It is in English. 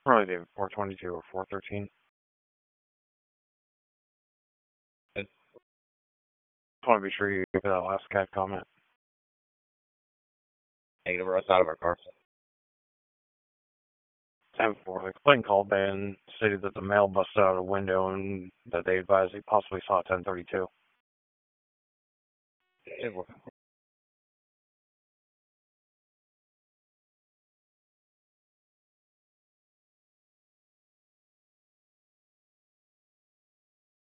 Probably David 422 or 413. Good. Just want to be sure you give that last cat comment. Negative, we're outside of our car. 10-4. The plane called and stated that the male busted out a window and that they advised he possibly saw 1032.